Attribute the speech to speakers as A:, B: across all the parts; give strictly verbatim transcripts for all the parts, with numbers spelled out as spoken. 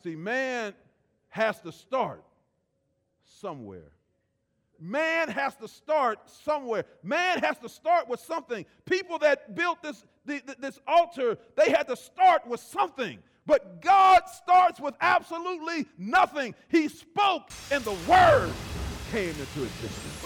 A: See, man has to start somewhere. Man has to start somewhere. Man has to start with something. People that built this, the, this altar, they had to start with something. But God starts with absolutely nothing. He spoke and the word came into existence.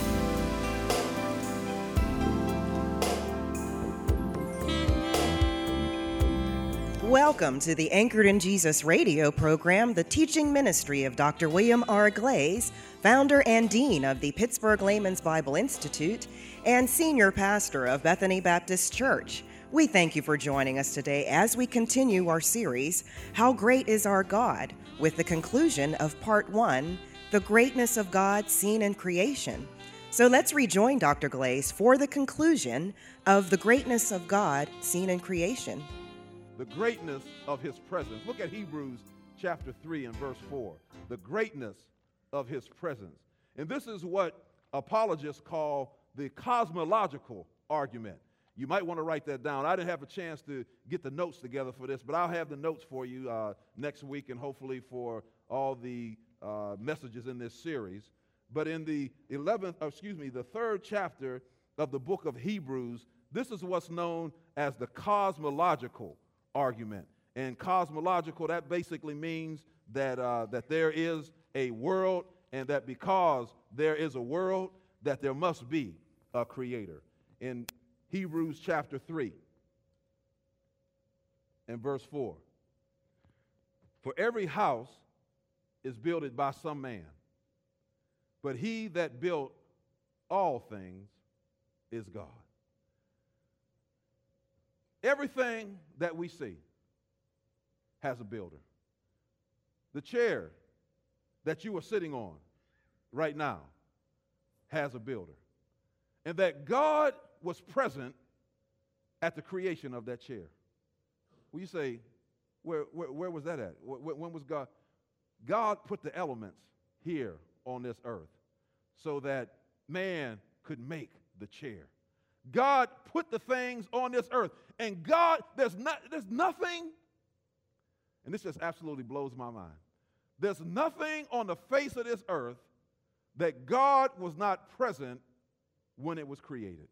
B: Welcome to the Anchored in Jesus radio program, the teaching ministry of Doctor William R. Glaze, founder and dean of the Pittsburgh Layman's Bible Institute and senior pastor of Bethany Baptist Church. We thank you for joining us today as we continue our series, How Great is Our God, with the conclusion of part one, The Greatness of God Seen in Creation. So let's rejoin Doctor Glaze for the conclusion of The Greatness of God Seen in Creation.
A: The greatness of his presence. Look at Hebrews chapter three and verse four. The greatness of his presence. And this is what apologists call the cosmological argument. You might want to write that down. I didn't have a chance to get the notes together for this, but I'll have the notes for you uh, next week and hopefully for all the uh, messages in this series. But in the eleventh, or excuse me, the third chapter of the book of Hebrews, this is what's known as the cosmological argument. And cosmological, that basically means that uh, that there is a world, and that because there is a world, that there must be a creator. In Hebrews chapter three and verse four, for every house is builded by some man, but he that built all things is God. Everything that we see has a builder. The chair that you are sitting on right now has a builder. And that God was present at the creation of that chair. Well, you say, where, where, where was that at? When was God? God put the elements here on this earth so that man could make the chair. God put the things on this earth. And God, there's not, there's nothing, and this just absolutely blows my mind. There's nothing on the face of this earth that God was not present when it was created.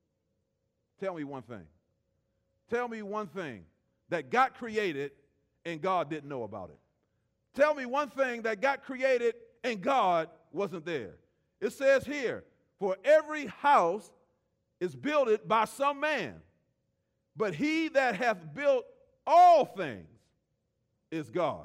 A: Tell me one thing. Tell me one thing that got created and God didn't know about it. Tell me one thing that got created and God wasn't there. It says here, for every house is builded by some man, but he that hath built all things is God.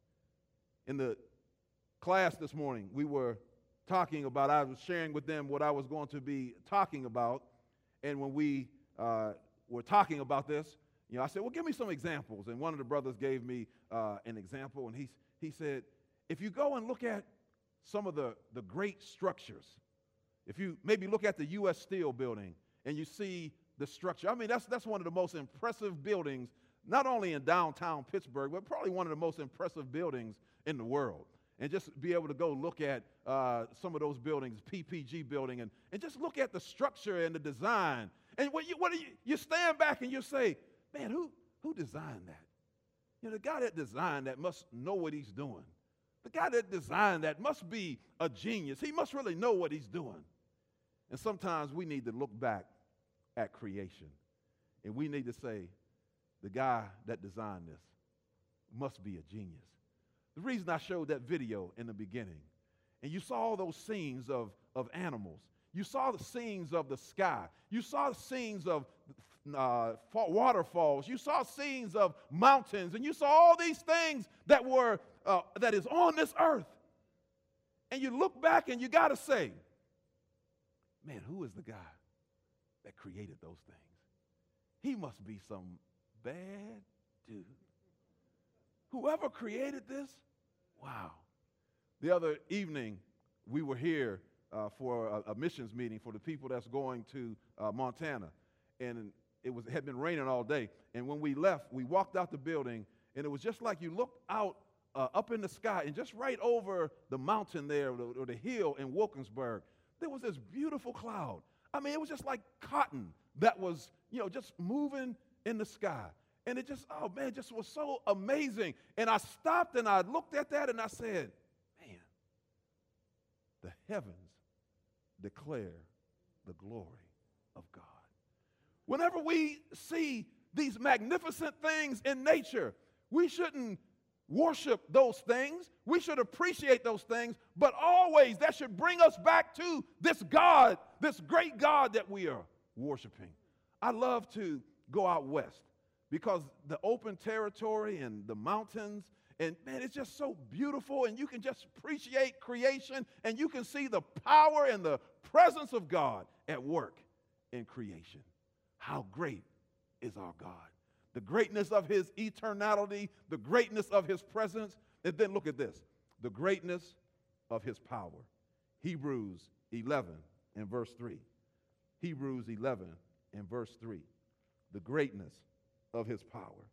A: In the class this morning, we were talking about, I was sharing with them what I was going to be talking about, and when we uh, were talking about this, you know, I said, well, give me some examples, and one of the brothers gave me uh, an example, and he, he said, if you go and look at some of the, the great structures, if you maybe look at the U S Steel building, and you see the structure. I mean, that's that's one of the most impressive buildings, not only in downtown Pittsburgh, but probably one of the most impressive buildings in the world. And just be able to go look at uh, some of those buildings, P P G building, and, and just look at the structure and the design. And what you, what do you, you stand back and you say, man, who, who designed that? You know, the guy that designed that must know what he's doing. The guy that designed that must be a genius. He must really know what he's doing. And sometimes we need to look back at creation, and we need to say, the guy that designed this must be a genius. The reason I showed that video in the beginning, and you saw all those scenes of, of animals, you saw the scenes of the sky, you saw the scenes of uh, waterfalls, you saw scenes of mountains, and you saw all these things that were uh, that is on this earth. And you look back and you got to say, man, who is the guy that created those things? He must be some bad dude. Whoever created this, wow. The other evening, we were here uh, for a, a missions meeting for the people that's going to uh, Montana. And it was it had been raining all day. And when we left, we walked out the building, and it was just like you looked out uh, up in the sky, and just right over the mountain there, or the, or the hill in Wilkinsburg, there was this beautiful cloud. I mean, it was just like cotton that was, you know, just moving in the sky. And it just, oh man, it just was so amazing. And I stopped and I looked at that and I said, man, the heavens declare the glory of God. Whenever we see these magnificent things in nature, we shouldn't worship those things. We should appreciate those things, but always that should bring us back to this God, this great God that we are worshiping. I love to go out west because the open territory and the mountains, and man, it's just so beautiful, and you can just appreciate creation, and you can see the power and the presence of God at work in creation. How great is our God. The greatness of his eternality, the greatness of his presence, and then look at this, the greatness of his power. Hebrews eleven and verse three. Hebrews eleven and verse three. The greatness of his power.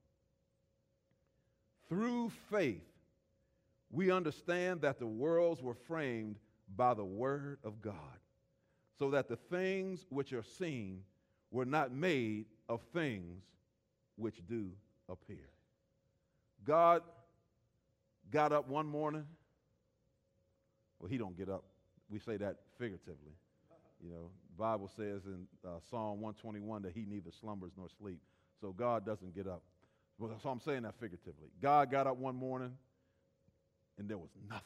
A: Through faith, we understand that the worlds were framed by the word of God, so that the things which are seen were not made of things which do appear. God got up one morning. Well, he don't get up. We say that figuratively. You know, the Bible says in uh, Psalm one twenty-one that he neither slumbers nor sleep. So God doesn't get up. Well, so I'm saying that figuratively. God got up one morning and there was nothing.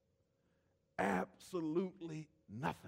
A: Absolutely nothing.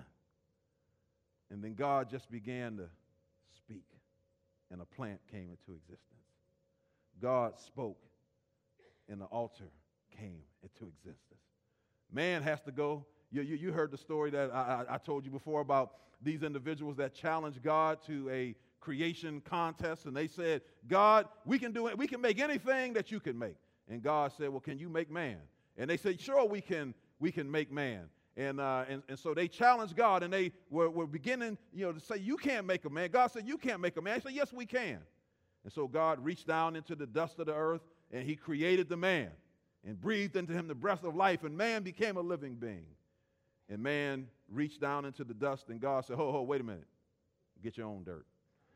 A: And then God just began to speak, and a plant came into existence. God spoke, and the altar came into existence. Man has to go. You, you, you heard the story that I, I, I told you before about these individuals that challenged God to a creation contest, and they said, God, we can do it. We can make anything that you can make. And God said, well, can you make man? And they said, sure, we can, we can make man. And, uh, and and so they challenged God, and they were, were beginning, you know, to say, you can't make a man. God said, you can't make a man. He said, yes, we can. And so God reached down into the dust of the earth, and he created the man and breathed into him the breath of life, and man became a living being. And man reached down into the dust, and God said, ho, ho, wait a minute. Get your own dirt.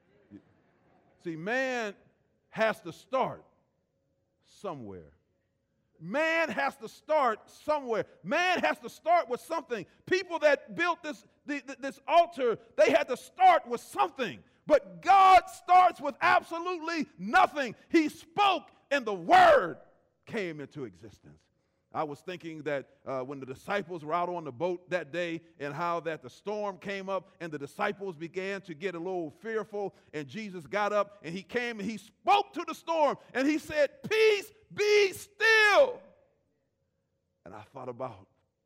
A: See, man has to start somewhere. Man has to start somewhere. Man has to start with something. People that built this, the, this altar, they had to start with something. But God starts with absolutely nothing. He spoke, and the word came into existence. I was thinking that uh, when the disciples were out on the boat that day, and how that the storm came up and the disciples began to get a little fearful, and Jesus got up and he came and he spoke to the storm and he said, peace, be still. And I thought about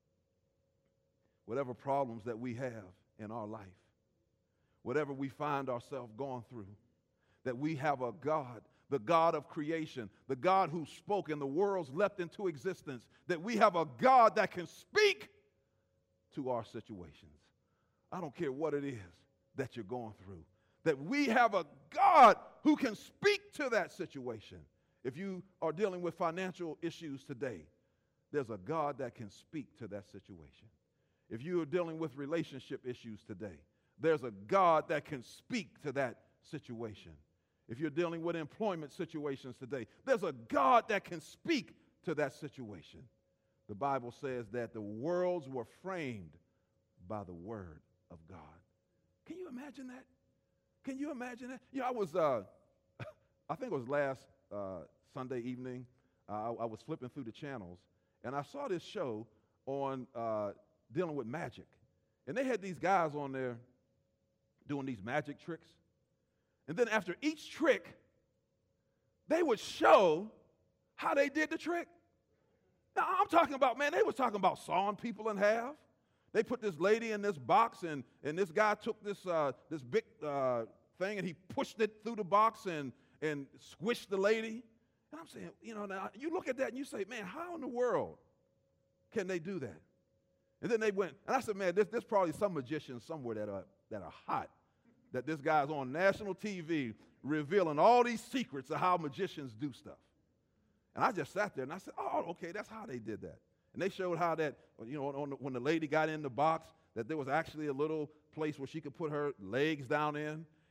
A: whatever problems that we have in our life, whatever we find ourselves going through, that we have a God, the God of creation, the God who spoke and the worlds leapt into existence, that we have a God that can speak to our situations. I don't care what it is that you're going through, that we have a God who can speak to that situation. If you are dealing with financial issues today, there's a God that can speak to that situation. If you are dealing with relationship issues today, there's a God that can speak to that situation. If you're dealing with employment situations today, there's a God that can speak to that situation. The Bible says that the worlds were framed by the word of God. Can you imagine that? Can you imagine that? You know, I was, uh, I think it was last uh, Sunday evening, uh, I, I was flipping through the channels, and I saw this show on uh, dealing with magic. And they had these guys on there doing these magic tricks. And then after each trick, they would show how they did the trick. Now, I'm talking about, man, they was talking about sawing people in half. They put this lady in this box, and, and this guy took this, uh, this big uh, thing, and he pushed it through the box and, and squished the lady. And I'm saying, you know, now you look at that and you say, man, how in the world can they do that? And then they went, and I said, man, there's, there's probably some magicians somewhere that are, that are hot, that this guy's on national T V revealing all these secrets of how magicians do stuff. And I just sat there and I said, oh, okay, that's how they did that. And they showed how that, you know, on the, when the lady got in the box, that there was actually a little place where she could put her legs down in.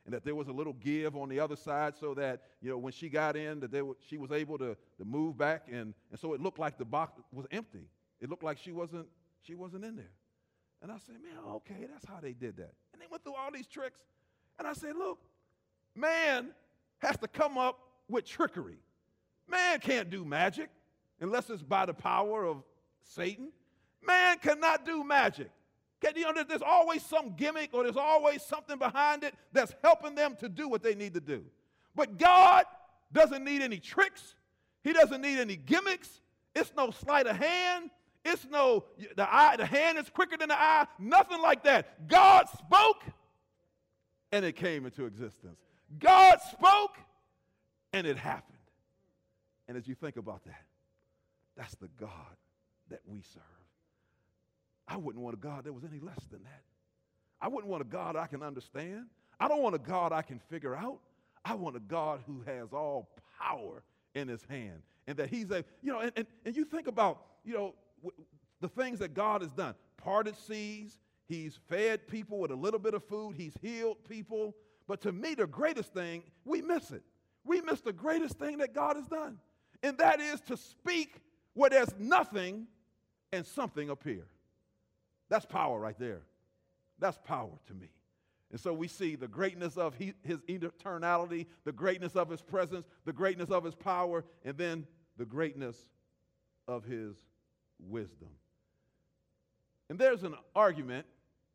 A: and that there was a little give on the other side so that, you know, when she got in, that they w- she was able to, to move back, and, and so it looked like the box was empty. It looked like she wasn't, she wasn't in there. And I said, man, okay, that's how they did that. And they went through all these tricks. And I said, look, man has to come up with trickery. Man can't do magic unless it's by the power of Satan. Man cannot do magic. Can you know, there's always some gimmick or there's always something behind it that's helping them to do what they need to do. But God doesn't need any tricks. He doesn't need any gimmicks. It's no sleight of hand. It's no, the eye, the hand is quicker than the eye. Nothing like that. God spoke, and it came into existence. God spoke, and it happened. And as you think about that, that's the God that we serve. I wouldn't want a God that was any less than that. I wouldn't want a God I can understand. I don't want a God I can figure out. I want a God who has all power in his hand. And that he's a, you know, and, and, and you think about, you know, w- the things that God has done. Parted seas, he's fed people with a little bit of food, he's healed people. But to me, the greatest thing, we miss it. We miss the greatest thing that God has done. And that is to speak where there's nothing and something appear. That's power right there. That's power to me. And so we see the greatness of he, his eternality, the greatness of his presence, the greatness of his power, and then the greatness of his wisdom. And there's an argument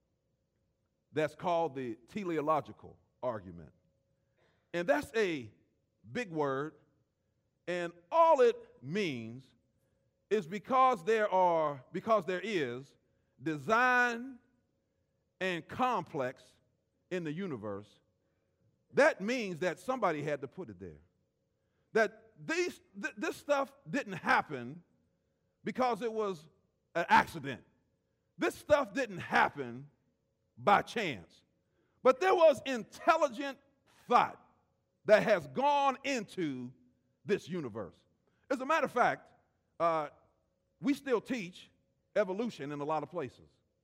A: that's called the teleological argument. And that's a big word, and all it means is because there are, because there is design and complex in the universe, that means that somebody had to put it there. That these, th- this stuff didn't happen because it was an accident. This stuff didn't happen by chance. But there was intelligent thought that has gone into this universe. As a matter of fact, uh, we still teach evolution in a lot of places.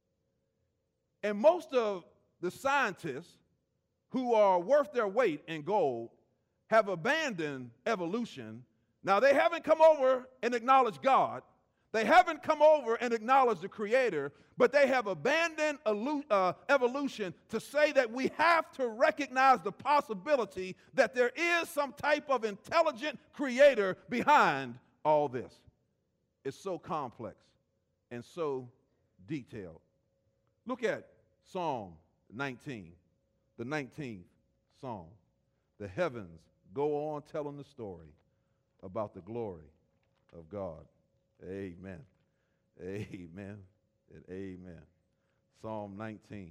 A: And most of the scientists who are worth their weight in gold have abandoned evolution. Now, they haven't come over and acknowledged God. They haven't come over and acknowledged the Creator, but they have abandoned uh, evolution to say that we have to recognize the possibility that there is some type of intelligent Creator behind all this. It's so complex and so detailed. Look at Psalm nineteen, the nineteenth Psalm. The heavens go on telling the story about the glory of God. Amen. Amen. And amen. Psalm nineteen,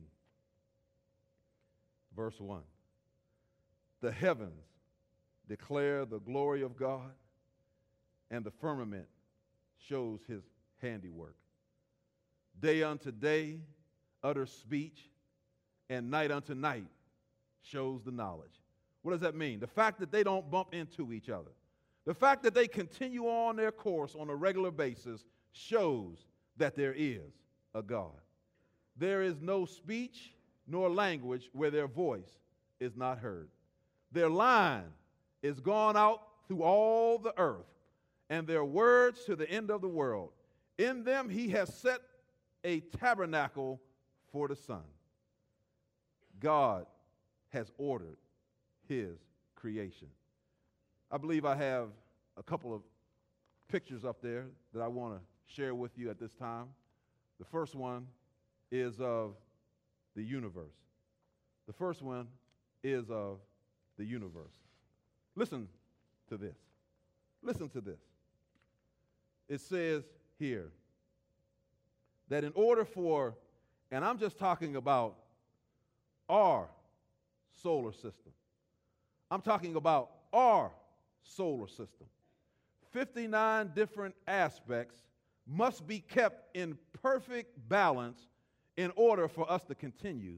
A: verse one. The heavens declare the glory of God, and the firmament shows his handiwork. Day unto day utters speech, and night unto night shows the knowledge. What does that mean? The fact that they don't bump into each other. The fact that they continue on their course on a regular basis shows that there is a God. There is no speech nor language where their voice is not heard. Their line is gone out through all the earth, and their words to the end of the world. In them he has set a tabernacle for the sun. God has ordered his creation. I believe I have a couple of pictures up there that I want to share with you at this time. The first one is of the universe. The first one is of the universe. Listen to this. Listen to this. It says here that in order for, and I'm just talking about our solar system. I'm talking about our solar system. fifty-nine different aspects must be kept in perfect balance in order for us to continue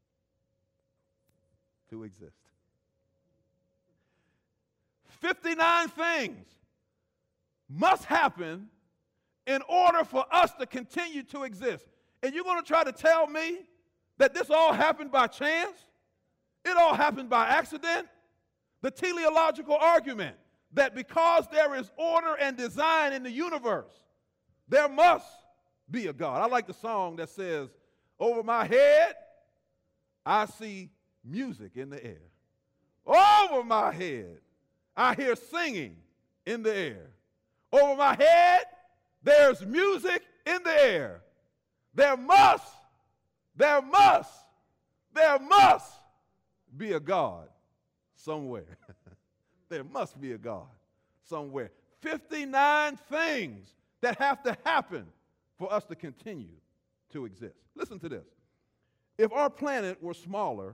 A: to exist. fifty-nine things must happen in order for us to continue to exist. And you're going to try to tell me that this all happened by chance? It it all happened by accident. The teleological argument that because there is order and design in the universe, there must be a God. I like the song that says, over my head, I see music in the air. Over my head, I hear singing in the air. Over my head, there's music in the air. There must, there must, there must be a God somewhere. There must be a God somewhere. fifty-nine things that have to happen for us to continue to exist. Listen to this. If our planet were smaller,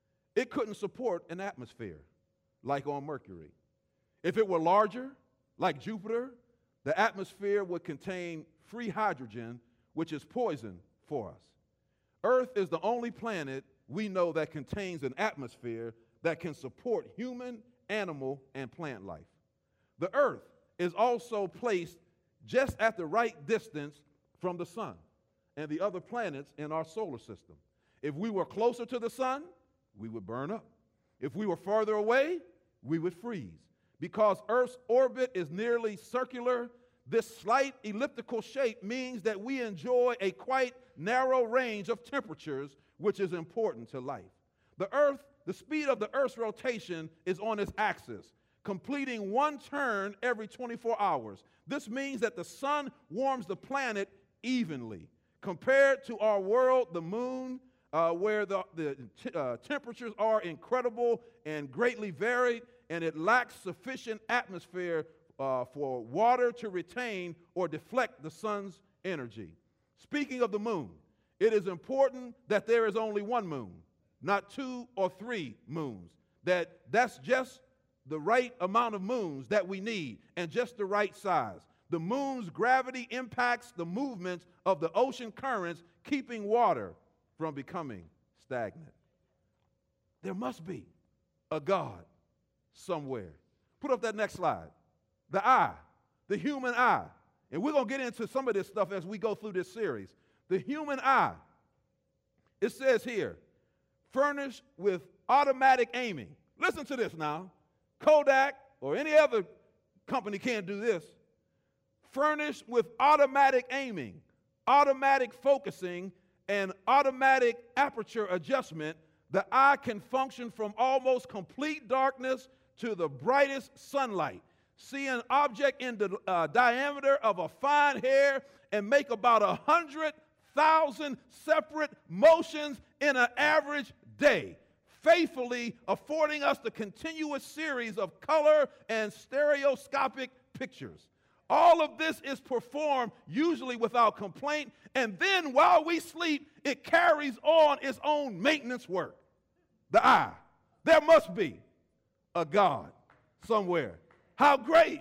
A: it couldn't support an atmosphere like on Mercury. If it were larger, like Jupiter, the atmosphere would contain free hydrogen, which is poison for us. Earth is the only planet we know that contains an atmosphere that can support human, animal, and plant life. The Earth is also placed just at the right distance from the sun and the other planets in our solar system. If we were closer to the sun, we would burn up. If we were further away, we would freeze. Because Earth's orbit is nearly circular, this slight elliptical shape means that we enjoy a quite narrow range of temperatures, which is important to life. The Earth, the speed of the Earth's rotation is on its axis, completing one turn every twenty-four hours. This means that the sun warms the planet evenly. Compared to our world, the moon, uh, where the, the t- uh, temperatures are incredible and greatly varied, and it lacks sufficient atmosphere uh, for water to retain or deflect the sun's energy. Speaking of the moon, it is important that there is only one moon, not two or three moons. That that's just the right amount of moons that we need and just the right size. The moon's gravity impacts the movements of the ocean currents, keeping water from becoming stagnant. There must be a God somewhere. Put up that next slide. The eye, the human eye. And we're going to get into some of this stuff as we go through this series. The human eye, it says here, furnished with automatic aiming. Listen to this now. Kodak or any other company can't do this. Furnished with automatic aiming, automatic focusing, and automatic aperture adjustment, the eye can function from almost complete darkness to the brightest sunlight. See an object in the uh, diameter of a fine hair and make about a hundred thousand separate motions in an average day, faithfully affording us the continuous series of color and stereoscopic pictures. All of this is performed usually without complaint, and then while we sleep, it carries on its own maintenance work. The eye. There must be a God somewhere. How great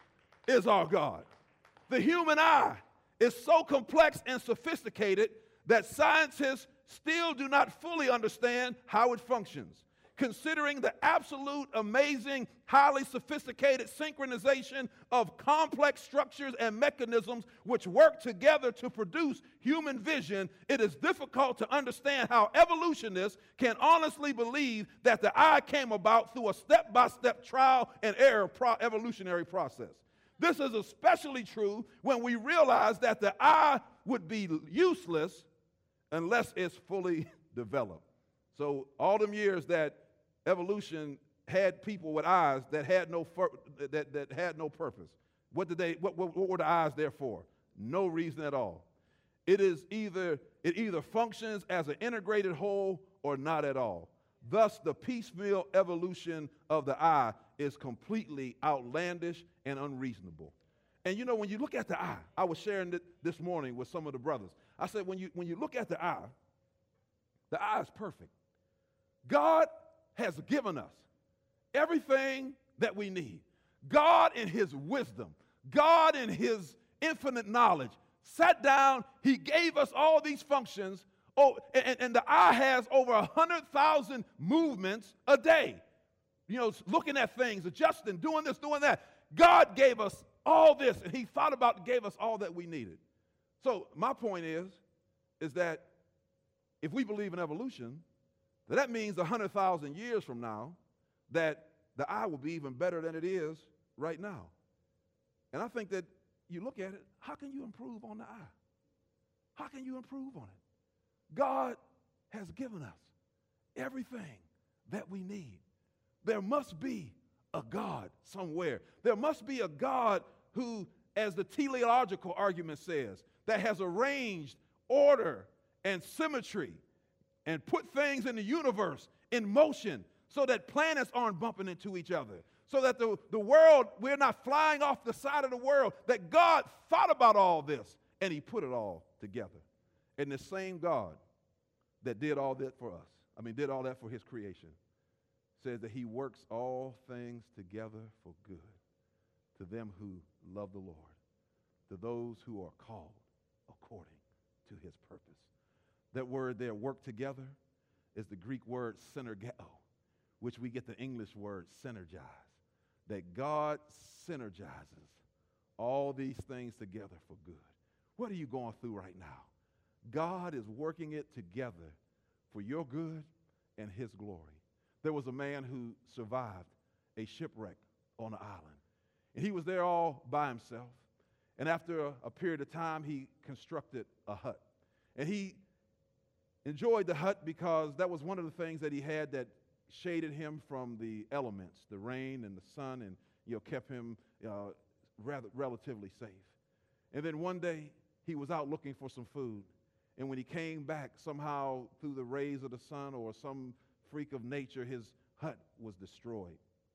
A: is our God? The human eye is so complex and sophisticated that scientists still do not fully understand how it functions. Considering the absolute amazing, highly sophisticated synchronization of complex structures and mechanisms which work together to produce human vision, it is difficult to understand how evolutionists can honestly believe that the eye came about through a step-by-step trial and error pro- evolutionary process. This is especially true when we realize that the eye would be useless unless it's fully developed. So all them years that evolution had people with eyes that had no fur, that, that had no purpose. What did they? What, what, what were the eyes there for? No reason at all. It is either it either functions as an integrated whole or not at all. Thus, the piecemeal evolution of the eye is completely outlandish and unreasonable. And you know, when you look at the eye, I was sharing it this morning with some of the brothers. I said, when you when you look at the eye, the eye is perfect. God has given us everything that we need. God in his wisdom, God in his infinite knowledge, sat down, he gave us all these functions, oh, and, and the eye has over one hundred thousand movements a day. You know, looking at things, adjusting, doing this, doing that. God gave us all this, and he thought about and gave us all that we needed. So my point is, is that if we believe in evolution, Now, that means one hundred thousand years from now that the eye will be even better than it is right now. And I think that you look at it, how can you improve on the eye? How can you improve on it? God has given us everything that we need. There must be a God somewhere. There must be a God who, as the teleological argument says, that has arranged order and symmetry and put things in the universe in motion so that planets aren't bumping into each other, so that the, the world, we're not flying off the side of the world, that God thought about all this and he put it all together. And the same God that did all that for us, I mean, did all that for his creation, says that he works all things together for good to them who love the Lord, to those who are called according to his purpose. That word there, work together, is the Greek word synergeo, which we get the English word synergize. That God synergizes all these things together for good. What are you going through right now? God is working it together for your good and his glory. There was a man who survived a shipwreck on an island. And he was there all by himself. And after a, a period of time, he constructed a hut. And he enjoyed the hut because that was one of the things that he had that shaded him from the elements, the rain and the sun, and you know, kept him uh, rather relatively safe. And then one day, he was out looking for some food. And when he came back, somehow through the rays of the sun or some freak of nature, his hut was destroyed.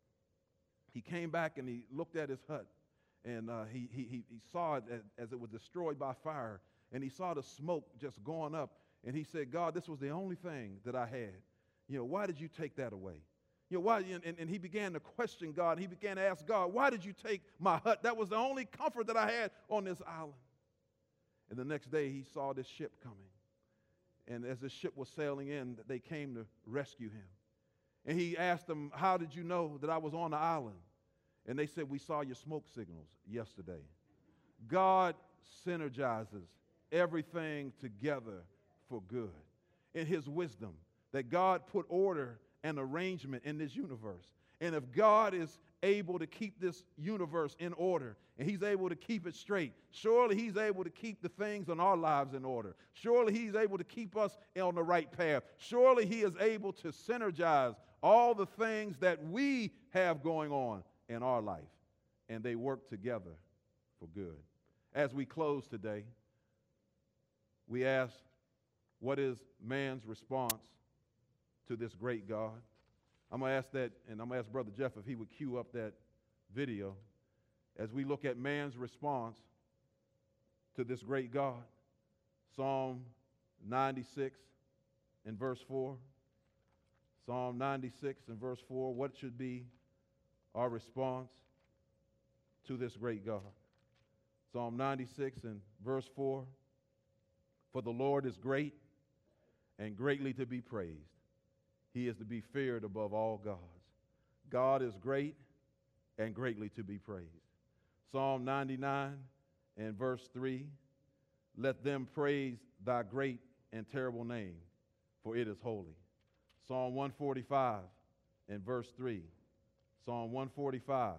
A: He came back and he looked at his hut, and uh, he, he, he saw it as, as it was destroyed by fire, and he saw the smoke just going up, and he said, God, this was the only thing that I had. You know, why did you take that away? You know, why? And, and he began to question God. He began to ask God, why did you take my hut? That was the only comfort that I had on this island. And the next day he saw this ship coming. And as the ship was sailing in, they came to rescue him. And he asked them, how did you know that I was on the island? And they said, we saw your smoke signals yesterday. God synergizes everything together for good. In his wisdom, that God put order and arrangement in this universe. And if God is able to keep this universe in order, and he's able to keep it straight, surely he's able to keep the things in our lives in order. Surely he's able to keep us on the right path. Surely he is able to synergize all the things that we have going on in our life, and they work together for good. As we close today, we ask, what is man's response to this great God? I'm going to ask that, and I'm going to ask Brother Jeff if he would cue up that video as we look at man's response to this great God. Psalm ninety-six and verse four. Psalm ninety-six and verse four. What should be our response to this great God? Psalm ninety-six and verse four. For the Lord is great and greatly to be praised. He is to be feared above all gods. God is great and greatly to be praised. Psalm ninety-nine and verse three. Let them praise thy great and terrible name, for it is holy. Psalm one forty-five and verse three. Psalm one forty-five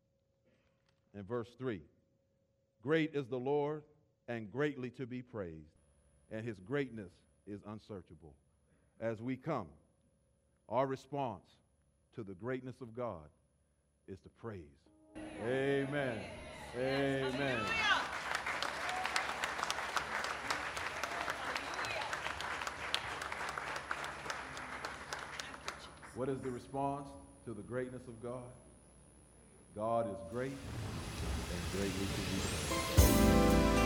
A: and verse three. Great is the Lord and greatly to be praised, and his greatness is unsearchable. As we come, our response to the greatness of God is to praise. Amen. Amen. What is the response to the greatness of God? God is great and greatly to be praised.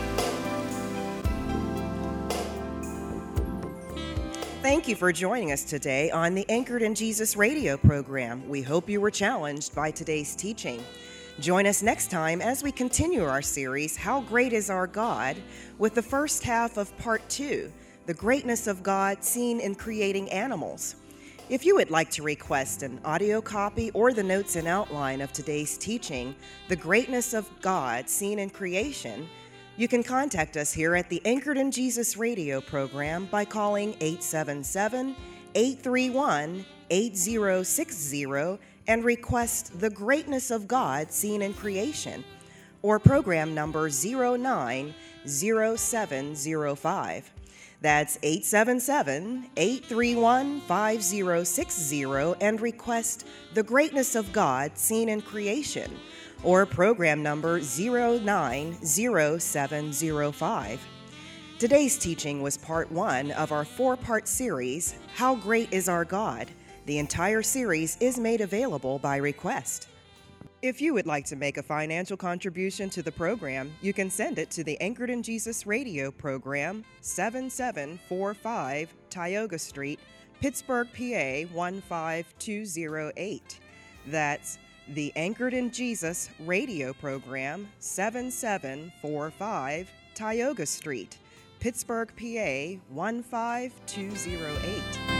B: Thank you for joining us today on the Anchored in Jesus radio program. We hope you were challenged by today's teaching. Join us next time as we continue our series, How Great is Our God, with the first half of part two, The Greatness of God Seen in Creating Animals. If you would like to request an audio copy or the notes and outline of today's teaching, The Greatness of God Seen in Creation, you can contact us here at the Anchored in Jesus radio program by calling eight seven seven, eight three one, eight zero six zero and request The Greatness of God Seen in Creation, or program number zero nine zero seven zero five. That's eight seven seven, eight three one, five zero six zero and request The Greatness of God Seen in Creation, or program number zero nine zero seven zero five. Today's teaching was part one of our four-part series, How Great is Our God? The entire series is made available by request. If you would like to make a financial contribution to the program, you can send it to the Anchored in Jesus Radio program, seven seven four five Tioga Street, Pittsburgh, P A one five two zero eight. That's the Anchored in Jesus Radio program, seven seven four five Tioga Street, Pittsburgh, P A one five two zero eight.